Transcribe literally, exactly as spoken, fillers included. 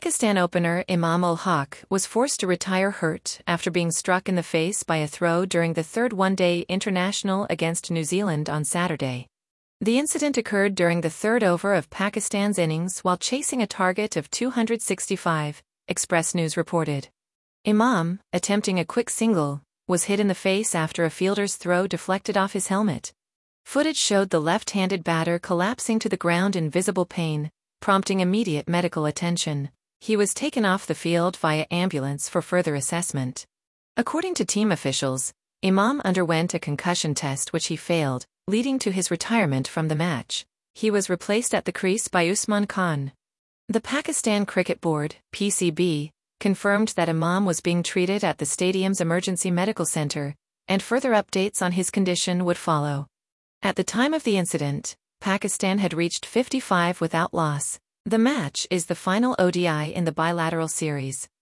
Pakistan opener Imam ul Haq was forced to retire hurt after being struck in the face by a throw during the third one-day international against New Zealand on Saturday. The incident occurred during the third over of Pakistan's innings while chasing a target of two hundred sixty-five, Express News reported. Imam, attempting a quick single, was hit in the face after a fielder's throw deflected off his helmet. Footage showed the left-handed batter collapsing to the ground in visible pain, prompting immediate medical attention. He was taken off the field via ambulance for further assessment. According to team officials, Imam underwent a concussion test which he failed, leading to his retirement from the match. He was replaced at the crease by Usman Khan. The Pakistan Cricket Board, P C B, confirmed that Imam was being treated at the stadium's emergency medical center, and further updates on his condition would follow. At the time of the incident, Pakistan had reached fifty-five without loss. The match is the final O D I in the bilateral series.